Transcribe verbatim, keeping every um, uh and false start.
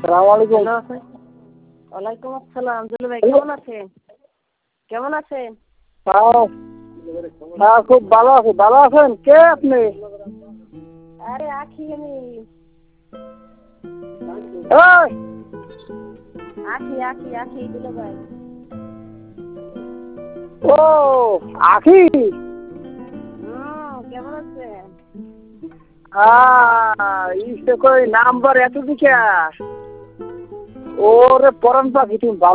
আসসালামু আলাইকুম। ওয়ালাইকুম আসসালাম। দুলু ভাই কেমন আছেন? কেমন আছেন? হ্যাঁ হ্যাঁ খুব ভালো আছি। ভালো আছেন? কে আপনি? আরে আখি আমি। এই আখি আখি আখি দুলু ভাই। ও আখি। হুম কেমন আছেন? হ্যাঁ ইসে কই নাম্বার এত দিকে ওরে পরান পাখি তুমি ভালো